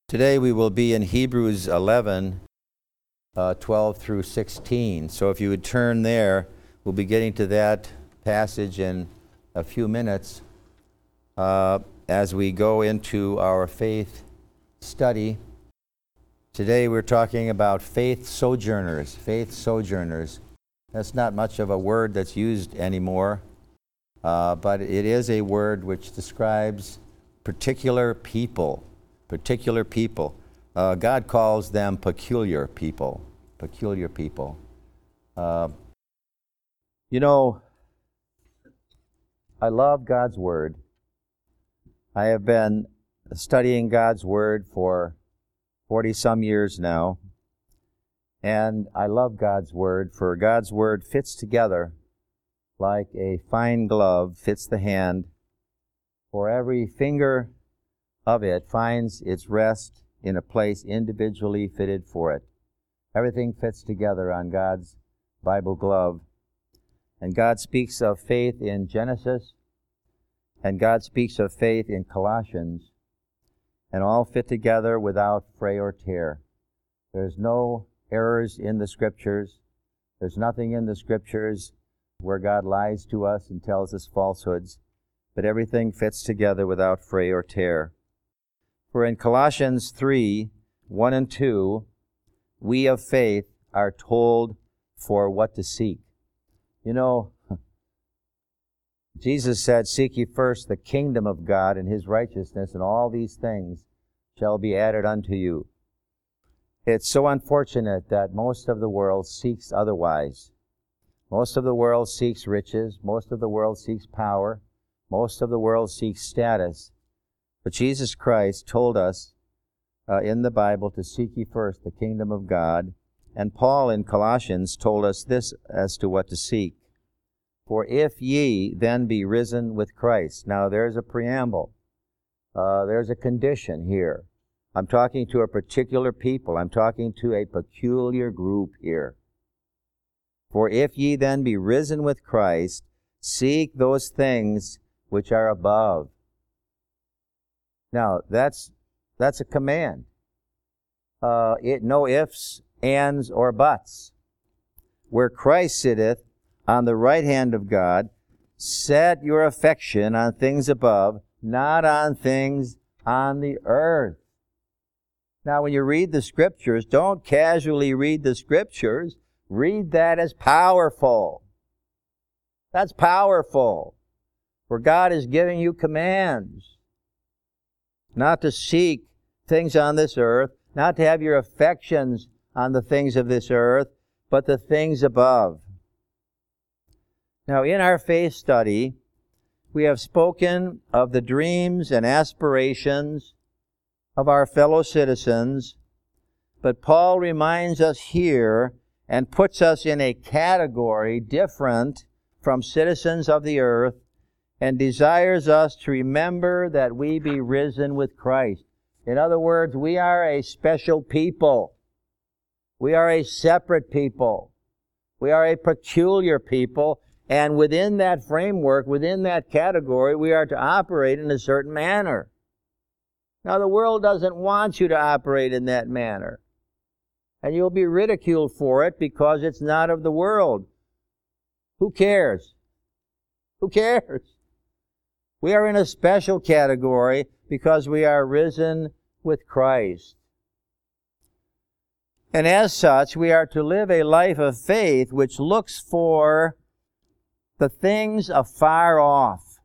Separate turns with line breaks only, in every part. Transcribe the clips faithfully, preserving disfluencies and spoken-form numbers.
Today we will be in Hebrews eleven, uh, twelve through sixteen. So if you would turn there, we'll be getting to that passage in a few minutes uh, as we go into our faith study. Today we're talking about faith sojourners, faith sojourners. That's not much of a word that's used anymore, uh, but it is a word which describes particular people. Particular people. Uh, God calls them peculiar people. Peculiar people. Uh, you know, I love God's Word. I have been studying God's Word for forty-some years now. And I love God's Word, for God's Word fits together like a fine glove fits the hand. For every finger of it finds its rest in a place individually fitted for it. Everything fits together on God's Bible glove. And God speaks of faith in Genesis, and God speaks of faith in Colossians, and all fit together without fray or tear. There's no errors in the Scriptures. There's nothing in the Scriptures where God lies to us and tells us falsehoods, but everything fits together without fray or tear. For in Colossians three, one and two, we of faith are told for what to seek. You know, Jesus said, "Seek ye first the kingdom of God and His righteousness, and all these things shall be added unto you." It's so unfortunate that most of the world seeks otherwise. Most of the world seeks riches. Most of the world seeks power. Most of the world seeks status. But Jesus Christ told us uh, in the Bible to seek ye first the kingdom of God. And Paul in Colossians told us this as to what to seek. For if ye then be risen with Christ. Now there's a preamble. Uh, there's a condition here. I'm talking to a particular people. I'm talking to a peculiar group here. For if ye then be risen with Christ, seek those things which are above. Now, that's that's a command. Uh, it no ifs, ands, or buts. Where Christ sitteth on the right hand of God, set your affection on things above, not on things on the earth. Now, when you read the Scriptures, don't casually read the Scriptures. Read that as powerful. That's powerful. For God is giving you commands. Not to seek things on this earth, not to have your affections on the things of this earth, but the things above. Now, in our faith study, we have spoken of the dreams and aspirations of our fellow citizens, but Paul reminds us here and puts us in a category different from citizens of the earth, and desires us to remember that we be risen with Christ. In other words, we are a special people. We are a separate people. We are a peculiar people, and within that framework, within that category, we are to operate in a certain manner. Now, the world doesn't want you to operate in that manner, and you'll be ridiculed for it because it's not of the world. Who cares? Who cares? We are in a special category because we are risen with Christ. And as such, we are to live a life of faith which looks for the things afar off.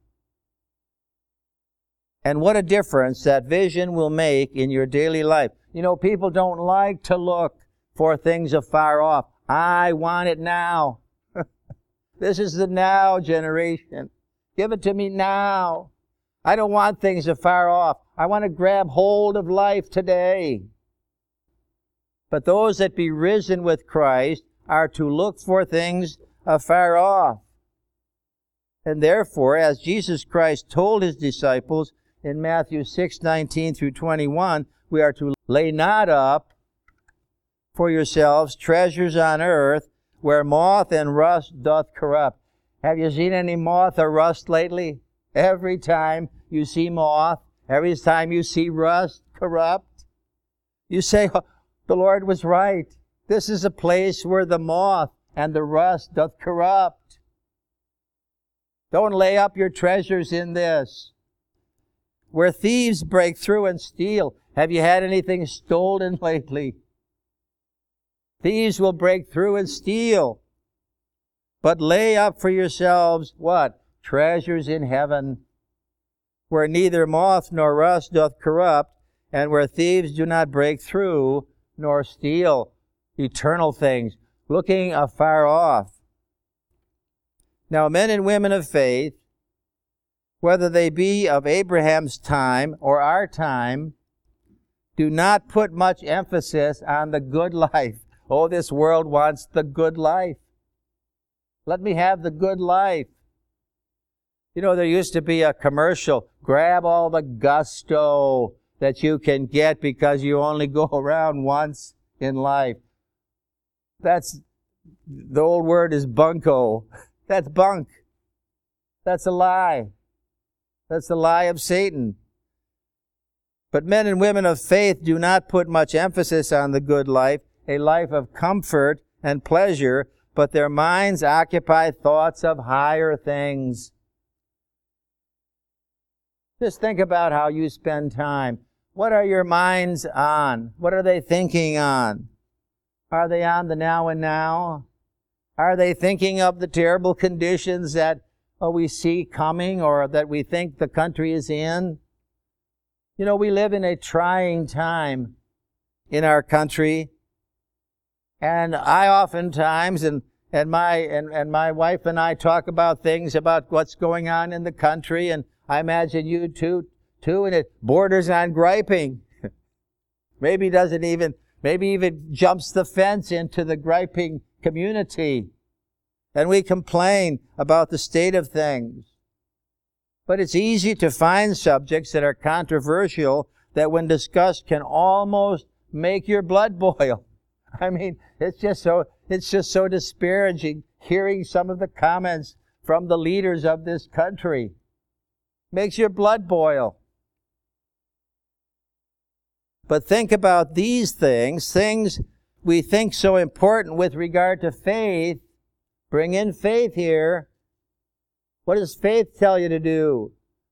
And what a difference that vision will make in your daily life. You know, people don't like to look for things afar off. I want it now. This is the now generation. Give it to me now. I don't want things afar off. I want to grab hold of life today. But those that be risen with Christ are to look for things afar off. And therefore, as Jesus Christ told His disciples in Matthew six, nineteen through twenty-one, we are to lay not up for yourselves treasures on earth, where moth and rust doth corrupt. Have you seen any moth or rust lately? Every time you see moth, every time you see rust corrupt, You say, oh, the Lord was right. This is a place where the moth and the rust doth corrupt. Don't lay up your treasures in this, where thieves break through and steal. Have you had anything stolen lately? Thieves will break through and steal. But lay up for yourselves, what? Treasures in heaven, where neither moth nor rust doth corrupt, and where thieves do not break through nor steal. Eternal things, looking afar off. Now men and women of faith, whether they be of Abraham's time or our time, do not put much emphasis on the good life. Oh, this world wants the good life. Let me have the good life. You know, there used to be a commercial, grab all the gusto that you can get because you only go around once in life. That's, the old word is bunko. That's bunk. That's a lie. That's the lie of Satan. But men and women of faith do not put much emphasis on the good life, a life of comfort and pleasure, but their minds occupy thoughts of higher things. Just think about how you spend time. What are your minds on? What are they thinking on? Are they on the now and now? Are they thinking of the terrible conditions that oh, we see coming or that we think the country is in? You know, we live in a trying time in our country. And I oftentimes, and, and, my, and, and my wife and I talk about things about what's going on in the country, and I imagine you too, too, and it borders on griping. Maybe doesn't even, maybe even jumps the fence into the griping community. And we complain about the state of things. But it's easy to find subjects that are controversial that when discussed can almost make your blood boil. I mean, it's just so, it's just so disparaging hearing some of the comments from the leaders of this country. Makes your blood boil. But think about these things, things we think so important with regard to faith. Bring in faith here. What does faith tell you to do?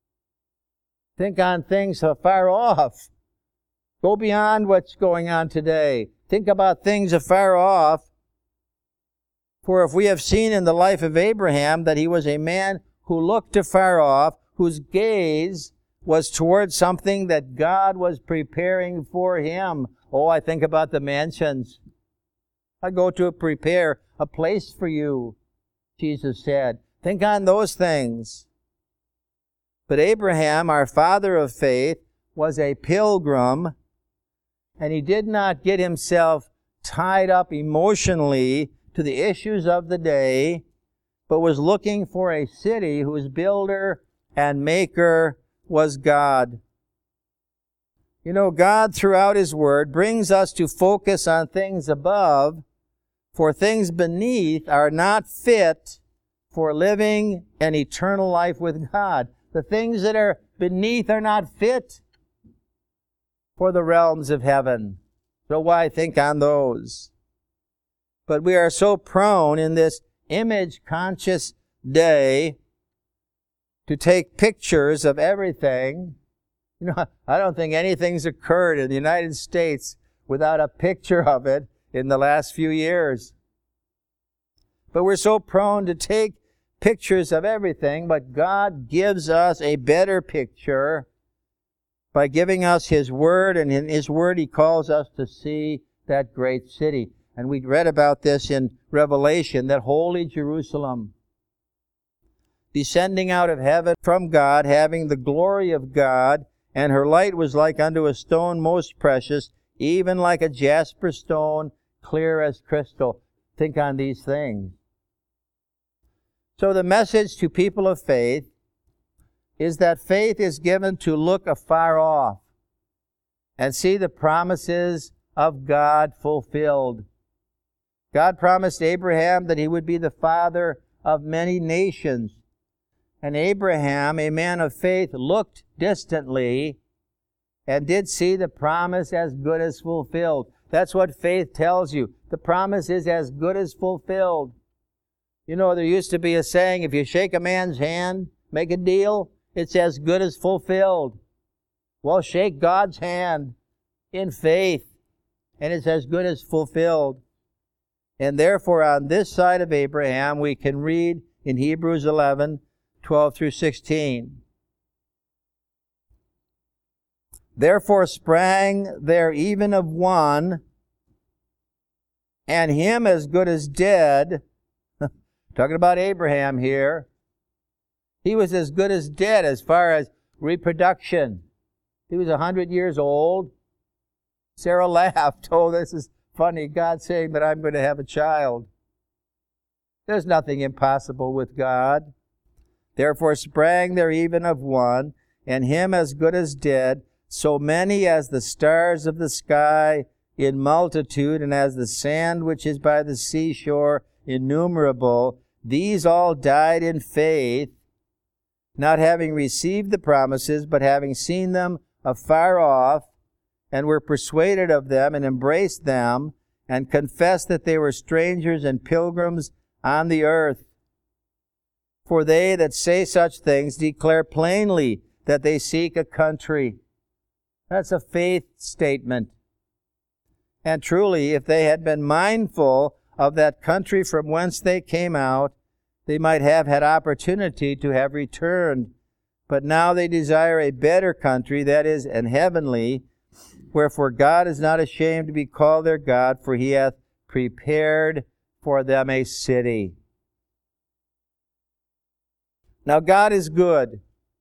Think on things afar off. Go beyond what's going on today. Think about things afar off. For if we have seen in the life of Abraham that he was a man who looked afar off, whose gaze was towards something that God was preparing for him. Oh, I think about the mansions. I go to prepare a place for you, Jesus said. Think on those things. But Abraham, our father of faith, was a pilgrim, and he did not get himself tied up emotionally to the issues of the day, but was looking for a city whose builder and maker was God. You know, God throughout His Word brings us to focus on things above, for things beneath are not fit for living an eternal life with God. The things that are beneath are not fit for the realms of heaven. So why think on those? But we are so prone in this image-conscious day to take pictures of everything. You know, I don't think anything's occurred in the United States without a picture of it in the last few years. But we're so prone to take pictures of everything, but God gives us a better picture by giving us His Word, and in His Word He calls us to see that great city. And we read about this in Revelation, that holy Jerusalem, descending out of heaven from God, having the glory of God, and her light was like unto a stone most precious, even like a jasper stone, clear as crystal. Think on these things. So the message to people of faith is that faith is given to look afar off and see the promises of God fulfilled. God promised Abraham that he would be the father of many nations. And Abraham, a man of faith, looked distantly and did see the promise as good as fulfilled. That's what faith tells you. The promise is as good as fulfilled. You know, there used to be a saying, if you shake a man's hand, make a deal, it's as good as fulfilled. Well, shake God's hand in faith, and it's as good as fulfilled. And therefore, on this side of Abraham, we can read in Hebrews eleven, twelve through sixteen. Therefore sprang there even of one, and him as good as dead, talking about Abraham here, he was as good as dead as far as reproduction. He was a hundred years old. Sarah laughed. Oh, this is funny. God saying that I'm going to have a child. There's nothing impossible with God. Therefore sprang there even of one, and him as good as dead, so many as the stars of the sky in multitude, and as the sand which is by the seashore innumerable. These all died in faith, not having received the promises, but having seen them afar off, and were persuaded of them, and embraced them, and confessed that they were strangers and pilgrims on the earth. For they that say such things declare plainly that they seek a country. That's a faith statement. And truly, if they had been mindful of that country from whence they came out, they might have had opportunity to have returned. But now they desire a better country, that is, an heavenly. Wherefore God is not ashamed to be called their God, for he hath prepared for them a city. Now God is good,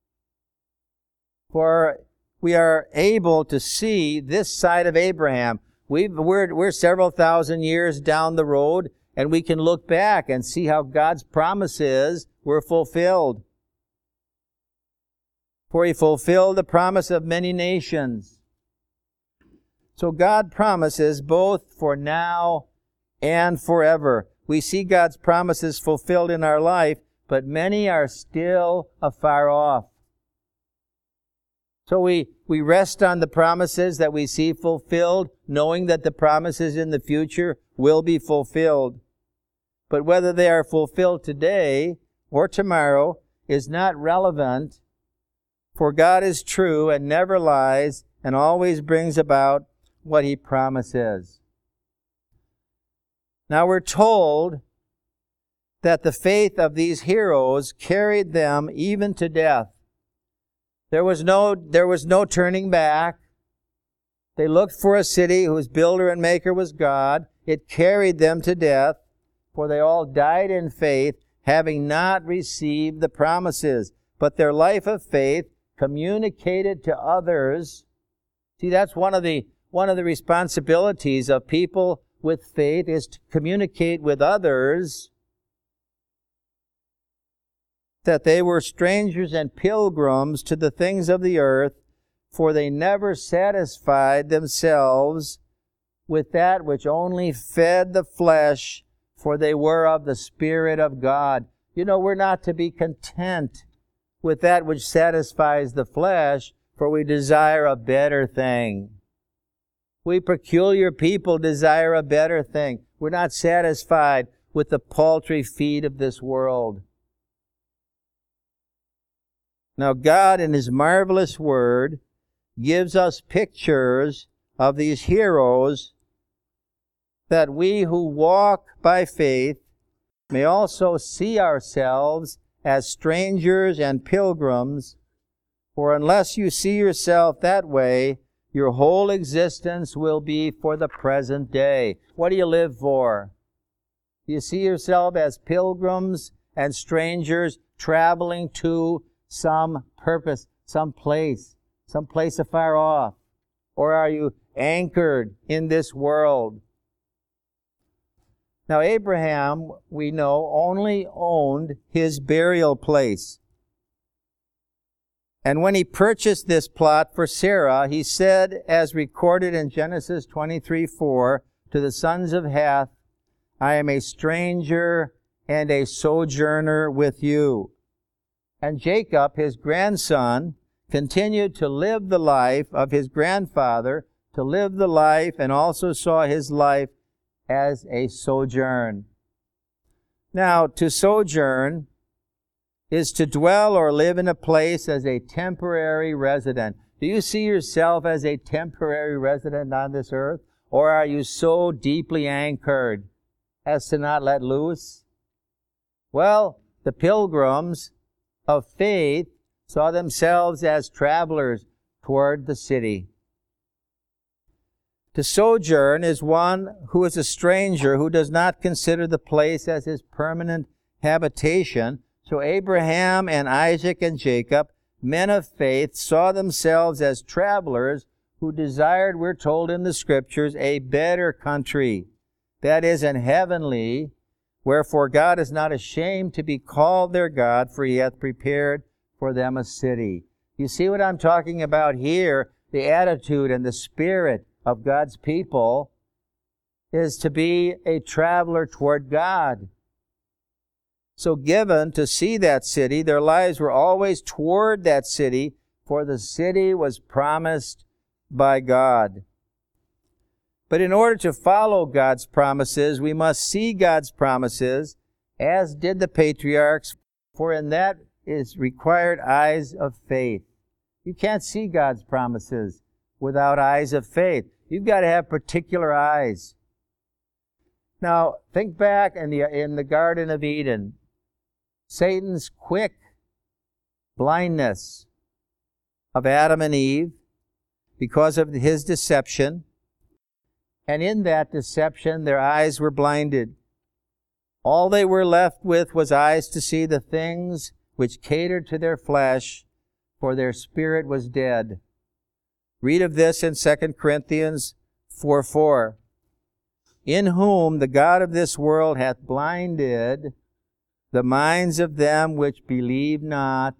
for we are able to see this side of Abraham. We've, we're, we're several thousand years down the road, and we can look back and see how God's promises were fulfilled. For he fulfilled the promise of many nations. So God promises both for now and forever. We see God's promises fulfilled in our life, but many are still afar off. So we, we rest on the promises that we see fulfilled, knowing that the promises in the future will be fulfilled. But whether they are fulfilled today or tomorrow is not relevant, for God is true and never lies and always brings about what he promises. Now we're told that the faith of these heroes carried them even to death. There was no, there was no turning back. They looked for a city whose builder and maker was God. It carried them to death, for they all died in faith, having not received the promises. But their life of faith communicated to others. See, that's one of the one of the responsibilities of people with faith, is to communicate with others that they were strangers and pilgrims to the things of the earth, for they never satisfied themselves with that which only fed the flesh, for they were of the Spirit of God. You know, we're not to be content with that which satisfies the flesh, for we desire a better thing. We peculiar people desire a better thing. We're not satisfied with the paltry feed of this world. Now, God, in his marvelous word, gives us pictures of these heroes, that we who walk by faith may also see ourselves as strangers and pilgrims. For unless you see yourself that way, your whole existence will be for the present day. What do you live for? Do you see yourself as pilgrims and strangers traveling to some purpose, some place, some place afar off? Or are you anchored in this world? Now, Abraham, we know, only owned his burial place. And when he purchased this plot for Sarah, he said, as recorded in Genesis twenty-three four, to the sons of Heth, I am a stranger and a sojourner with you. And Jacob, his grandson, continued to live the life of his grandfather, to live the life, and also saw his life as a sojourn. Now, to sojourn is to dwell or live in a place as a temporary resident. Do you see yourself as a temporary resident on this earth? Or are you so deeply anchored as to not let loose? Well, the pilgrims of faith saw themselves as travelers toward the city. To sojourn is one who is a stranger, who does not consider the place as his permanent habitation. So Abraham and Isaac and Jacob, men of faith, saw themselves as travelers who desired, we're told in the Scriptures, a better country, that is, an heavenly, wherefore God is not ashamed to be called their God, for he hath prepared for them a city. You see what I'm talking about here? The attitude and the spirit of God's people is to be a traveler toward God. So given to see that city, their lives were always toward that city, for the city was promised by God. But in order to follow God's promises, we must see God's promises, as did the patriarchs, for in that is required eyes of faith. You can't see God's promises without eyes of faith. You've got to have particular eyes. Now, think back in the, in the Garden of Eden. Satan's quick blindness of Adam and Eve because of his deception. And in that deception, their eyes were blinded. All they were left with was eyes to see the things which catered to their flesh, for their spirit was dead. Read of this in Second Corinthians four four. In whom the God of this world hath blinded the minds of them which believe not,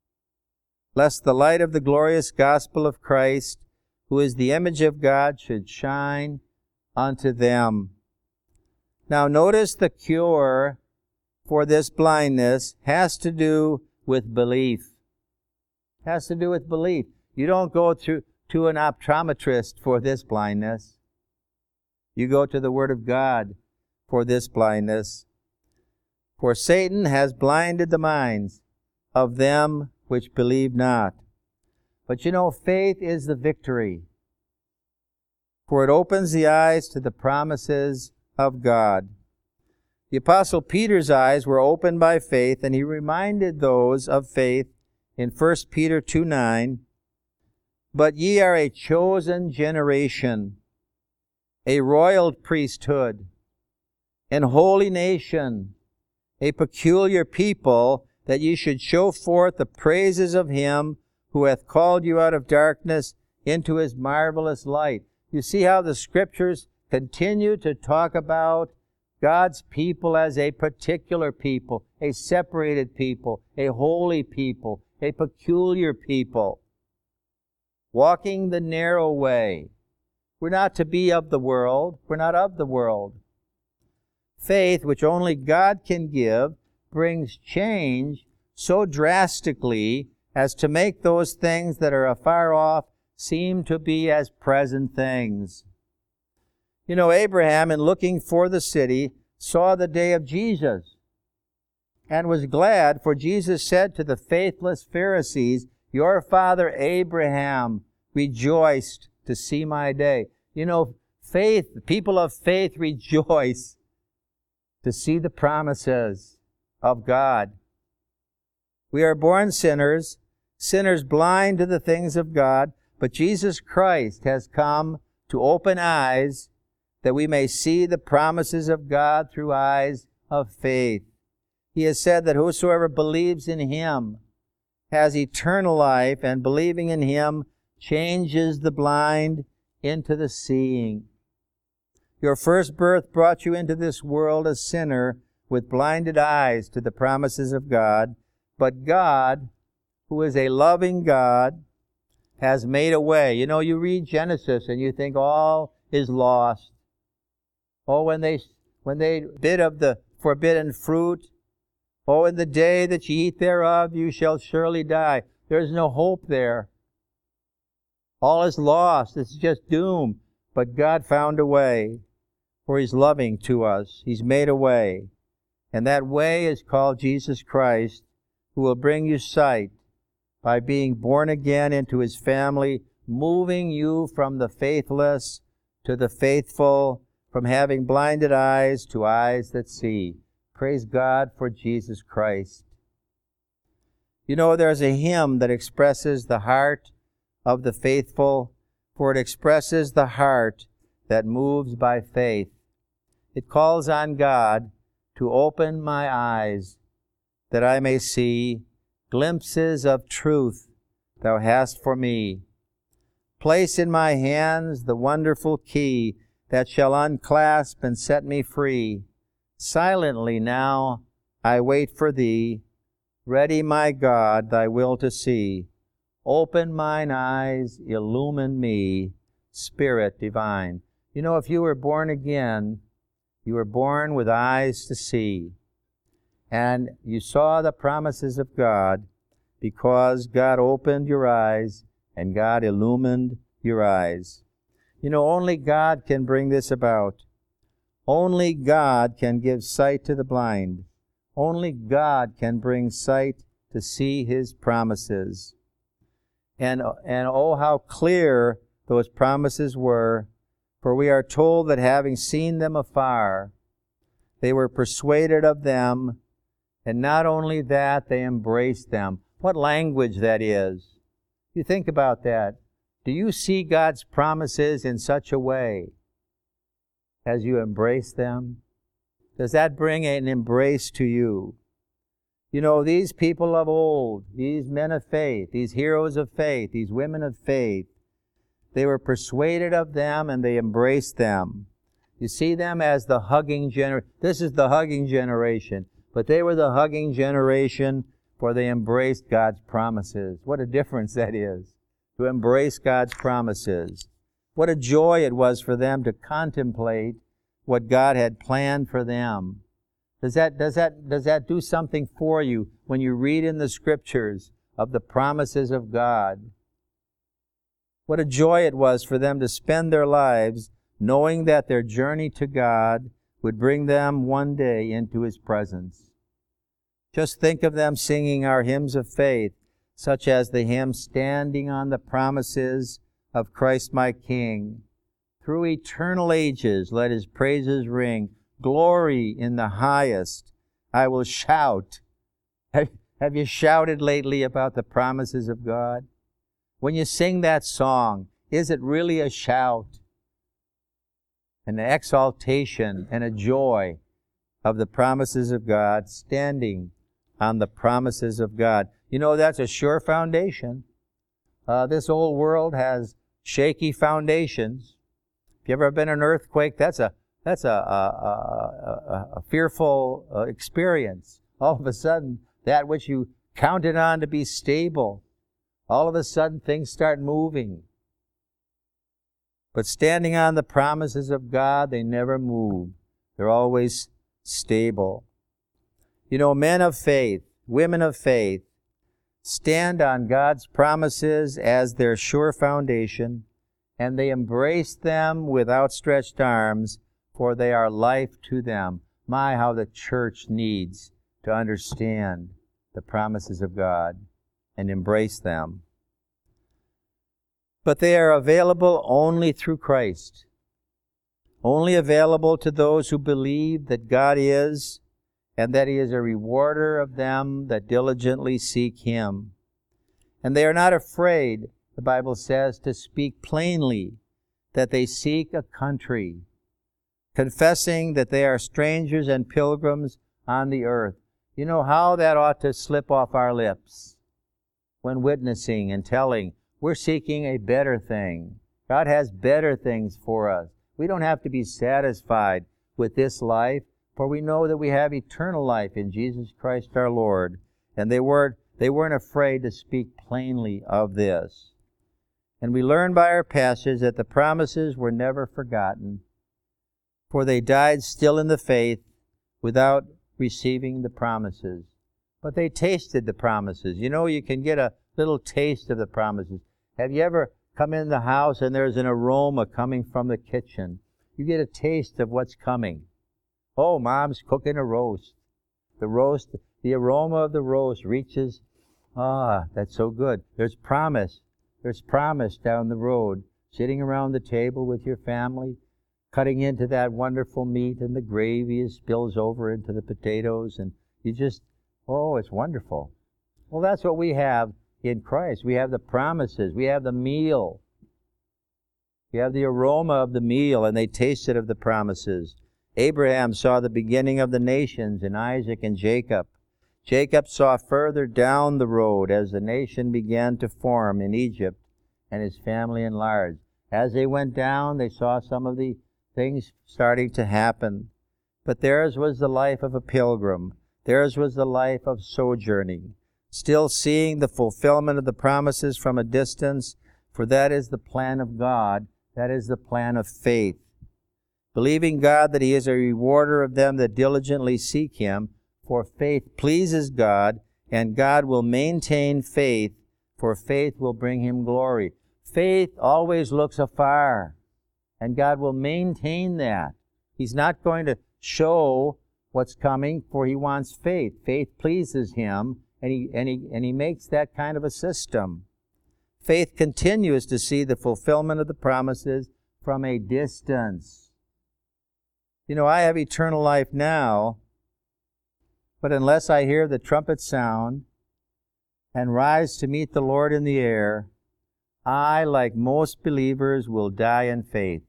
lest the light of the glorious gospel of Christ, who is the image of God, should shine unto them. Now notice the cure for this blindness has to do with belief. Has to do with belief. You don't go to, to an optometrist for this blindness. You go to the Word of God for this blindness. For Satan has blinded the minds of them which believe not. But you know, faith is the victory. For it opens the eyes to the promises of God. The Apostle Peter's eyes were opened by faith, and he reminded those of faith in First Peter two nine, but ye are a chosen generation, a royal priesthood, an holy nation, a peculiar people, that ye should show forth the praises of him who hath called you out of darkness into his marvelous light. You see how the Scriptures continue to talk about God's people as a particular people, a separated people, a holy people, a peculiar people, walking the narrow way. We're not to be of the world. We're not of the world. Faith, which only God can give, brings change so drastically as to make those things that are afar off seem to be as present things. You know, Abraham, in looking for the city, saw the day of Jesus and was glad, for Jesus said to the faithless Pharisees, your father Abraham rejoiced to see my day. You know, faith, people of faith rejoice to see the promises of God. We are born sinners, sinners blind to the things of God, but Jesus Christ has come to open eyes that we may see the promises of God through eyes of faith. He has said that whosoever believes in him has eternal life, and believing in him changes the blind into the seeing. Your first birth brought you into this world a sinner with blinded eyes to the promises of God, but God, who is a loving God, has made a way. You know, you read Genesis and you think all is lost. Oh, when they when they bit of the forbidden fruit, oh, in the day that ye eat thereof, you shall surely die. There's no hope there. All is lost. It's just doom. But God found a way, for He's loving to us. He's made a way. And that way is called Jesus Christ, who will bring you sight by being born again into His family, moving you from the faithless to the faithful, from having blinded eyes to eyes that see. Praise God for Jesus Christ. You know, there's a hymn that expresses the heart of the faithful, for it expresses the heart that moves by faith. It calls on God to open my eyes, that I may see glimpses of truth Thou hast for me. Place in my hands the wonderful key that shall unclasp and set me free. Silently now I wait for Thee, ready, my God, Thy will to see. Open mine eyes, illumine me, Spirit divine. You know, if you were born again, you were born with eyes to see. And you saw the promises of God because God opened your eyes and God illumined your eyes. You know, only God can bring this about. Only God can give sight to the blind. Only God can bring sight to see His promises. And, and oh, how clear those promises were, for we are told that having seen them afar, they were persuaded of them, and not only that, they embraced them. What language that is. You think about that. Do you see God's promises in such a way as you embrace them? Does that bring an embrace to you? You know, these people of old, these men of faith, these heroes of faith, these women of faith, they were persuaded of them and they embraced them. You see them as the hugging generation. This is the hugging generation. But they were the hugging generation, for they embraced God's promises. What a difference that is, to embrace God's promises. What a joy it was for them to contemplate what God had planned for them. Does that, does that, does that do something for you when you read in the Scriptures of the promises of God? What a joy it was for them to spend their lives knowing that their journey to God would bring them one day into His presence. Just think of them singing our hymns of faith, such as the hymn, Standing on the Promises of Christ my King. Through eternal ages let His praises ring. Glory in the highest, I will shout. Have, have you shouted lately about the promises of God? When you sing that song, is it really a shout? An exaltation and a joy of the promises of God, standing on the promises of God. You know, that's a sure foundation. Uh, this old world has shaky foundations. If you've ever been in an earthquake, that's a that's a, a, a, a fearful uh, experience. All of a sudden, that which you counted on to be stable, all of a sudden things start moving. But standing on the promises of God, they never move. They're always stable. You know, men of faith, women of faith, stand on God's promises as their sure foundation, and they embrace them with outstretched arms, for they are life to them. My, how the church needs to understand the promises of God and embrace them. But they are available only through Christ. Only available to those who believe that God is, and that He is a rewarder of them that diligently seek Him. And they are not afraid, the Bible says, to speak plainly that they seek a country, confessing that they are strangers and pilgrims on the earth. You know how that ought to slip off our lips when witnessing and telling, we're seeking a better thing. God has better things for us. We don't have to be satisfied with this life, for we know that we have eternal life in Jesus Christ our Lord. And they weren't, they weren't afraid to speak plainly of this. And we learn by our passage that the promises were never forgotten, for they died still in the faith without receiving the promises. But they tasted the promises. You know, you can get a, little taste of the promises. Have you ever come in the house and there's an aroma coming from the kitchen? You get a taste of what's coming. Oh, Mom's cooking a roast. The roast, the aroma of the roast reaches, ah, that's so good. There's promise. There's promise down the road, sitting around the table with your family, cutting into that wonderful meat, and the gravy spills over into the potatoes, and you just, oh, it's wonderful. Well, that's what we have in Christ. We have the promises. We have the meal. We have the aroma of the meal, and they tasted of the promises. Abraham saw the beginning of the nations in Isaac and Jacob. Jacob saw further down the road as the nation began to form in Egypt and his family enlarged. As they went down, they saw some of the things starting to happen. But theirs was the life of a pilgrim. Theirs was the life of sojourning, still seeing the fulfillment of the promises from a distance, for that is the plan of God. That is the plan of faith. Believing God that He is a rewarder of them that diligently seek Him, for faith pleases God, and God will maintain faith, for faith will bring Him glory. Faith always looks afar, and God will maintain that. He's not going to show what's coming, for He wants faith. Faith pleases Him, and He, and He, and He makes that kind of a system. Faith continues to see the fulfillment of the promises from a distance. You know, I have eternal life now, but unless I hear the trumpet sound and rise to meet the Lord in the air, I, like most believers, will die in faith.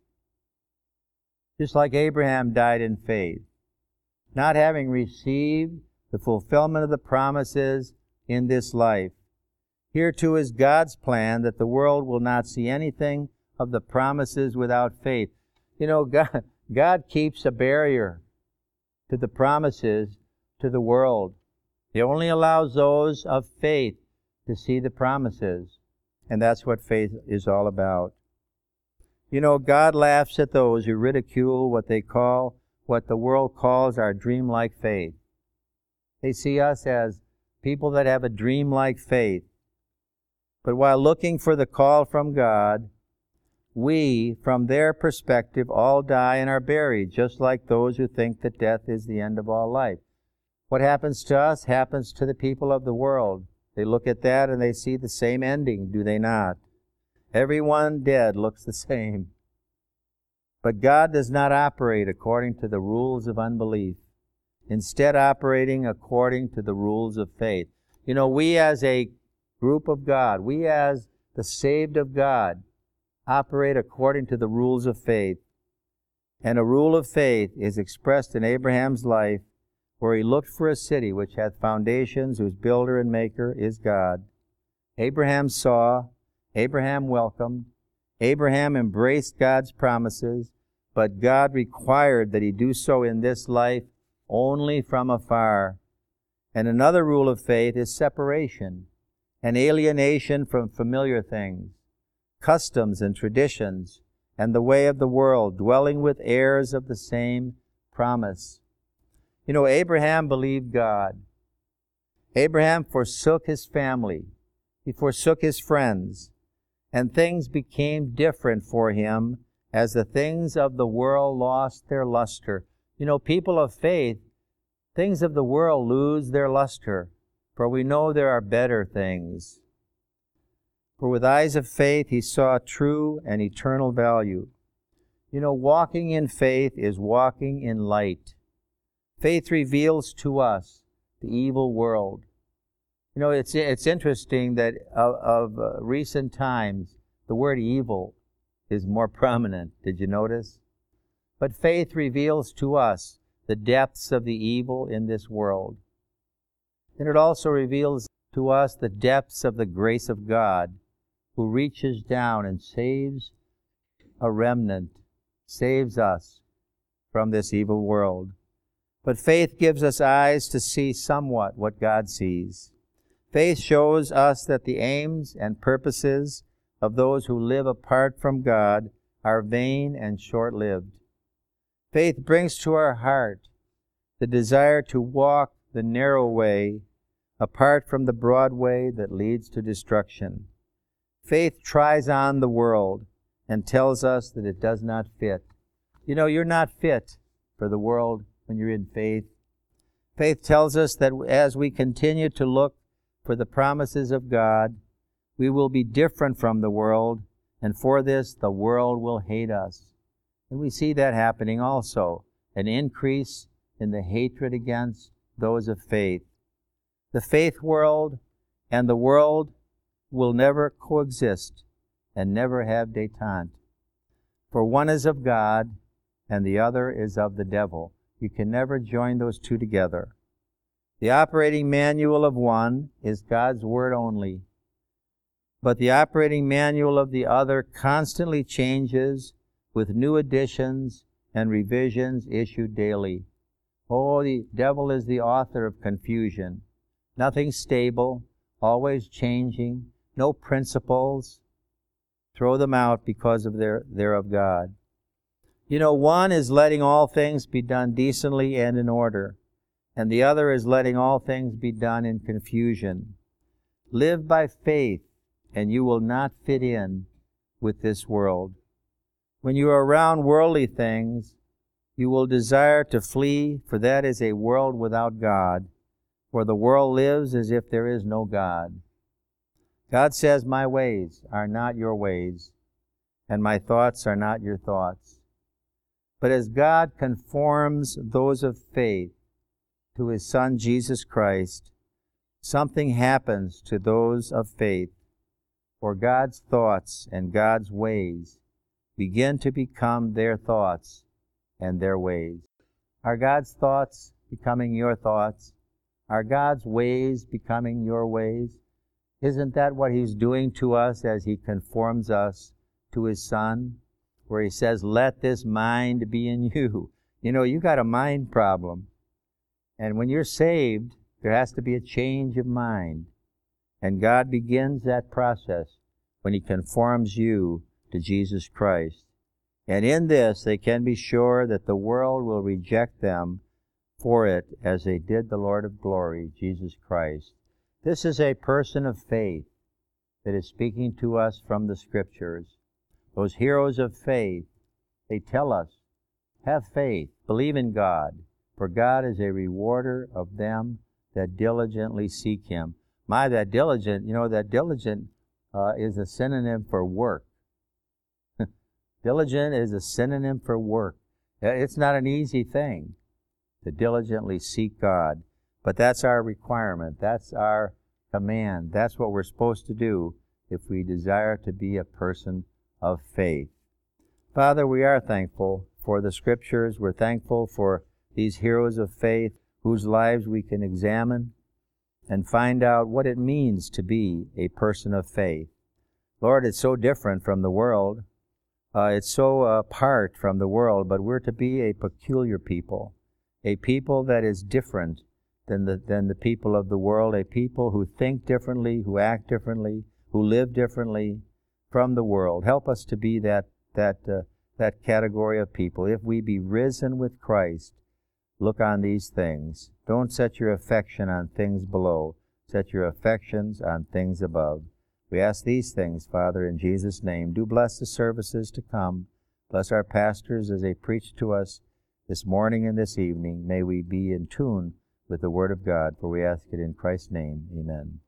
Just like Abraham died in faith, not having received the fulfillment of the promises in this life. Here too is God's plan that the world will not see anything of the promises without faith. You know, God, God keeps a barrier to the promises to the world. He only allows those of faith to see the promises. And that's what faith is all about. You know, God laughs at those who ridicule what they call, what the world calls our dreamlike faith. They see us as people that have a dreamlike faith. But while looking for the call from God, we, from their perspective, all die and are buried, just like those who think that death is the end of all life. What happens to us happens to the people of the world. They look at that and they see the same ending, do they not? Everyone dead looks the same. But God does not operate according to the rules of unbelief, instead operating according to the rules of faith. You know, we as a group of God, we as the saved of God, operate according to the rules of faith. And a rule of faith is expressed in Abraham's life, where he looked for a city which hath foundations, whose builder and maker is God. Abraham saw, Abraham welcomed, Abraham embraced God's promises, but God required that he do so in this life only from afar. And another rule of faith is separation, an alienation from familiar things, customs and traditions, and the way of the world, dwelling with heirs of the same promise. You know, Abraham believed God. Abraham forsook his family. He forsook his friends. And things became different for him as the things of the world lost their luster. You know, people of faith, things of the world lose their luster, for we know there are better things. For with eyes of faith he saw true and eternal value. You know, walking in faith is walking in light. Faith reveals to us the evil world. You know, it's it's interesting that of, of uh, recent times, the word evil is more prominent. Did you notice? But faith reveals to us the depths of the evil in this world. And it also reveals to us the depths of the grace of God, who reaches down and saves a remnant, saves us from this evil world. But faith gives us eyes to see somewhat what God sees. Faith shows us that the aims and purposes of those who live apart from God are vain and short-lived. Faith brings to our heart the desire to walk the narrow way apart from the broad way that leads to destruction. Faith tries on the world and tells us that it does not fit. You know, you're not fit for the world when you're in faith. Faith tells us that as we continue to look for the promises of God, we will be different from the world, and for this the world will hate us. And we see that happening also, an increase in the hatred against those of faith. The faith world and the world will never coexist and never have détente. For one is of God and the other is of the devil. You can never join those two together. The operating manual of one is God's Word only, but the operating manual of the other constantly changes with new additions and revisions issued daily. Oh, the devil is the author of confusion. Nothing stable, always changing, no principles. Throw them out because of their, they're of God. You know, one is letting all things be done decently and in order, and the other is letting all things be done in confusion. Live by faith, and you will not fit in with this world. When you are around worldly things, you will desire to flee, for that is a world without God, for the world lives as if there is no God. God says, my ways are not your ways, and my thoughts are not your thoughts. But as God conforms those of faith to His Son, Jesus Christ, something happens to those of faith, for God's thoughts and God's ways begin to become their thoughts and their ways. Are God's thoughts becoming your thoughts? Are God's ways becoming your ways? Isn't that what He's doing to us as He conforms us to His Son? Where He says, let this mind be in you. You know, you got a mind problem. And when you're saved, there has to be a change of mind. And God begins that process when He conforms you to Jesus Christ. And in this, they can be sure that the world will reject them for it as they did the Lord of glory, Jesus Christ. This is a person of faith that is speaking to us from the Scriptures. Those heroes of faith, they tell us, have faith, believe in God, for God is a rewarder of them that diligently seek Him. My, that diligent, you know, that diligent uh, is a synonym for work. Diligent is a synonym for work. It's not an easy thing to diligently seek God, but that's our requirement. That's our command. That's what we're supposed to do if we desire to be a person of faith. Father, we are thankful for the Scriptures. We're thankful for these heroes of faith whose lives we can examine and find out what it means to be a person of faith. Lord, it's so different from the world. Uh, it's so apart from the world, but we're to be a peculiar people, a people that is different than the, than the people of the world, a people who think differently, who act differently, who live differently from the world. Help us to be that, that, uh, that category of people. If we be risen with Christ, look on these things. Don't set your affection on things below. Set your affections on things above. We ask these things, Father, in Jesus' name. Do bless the services to come. Bless our pastors as they preach to us this morning and this evening. May we be in tune with the Word of God, for we ask it in Christ's name. Amen.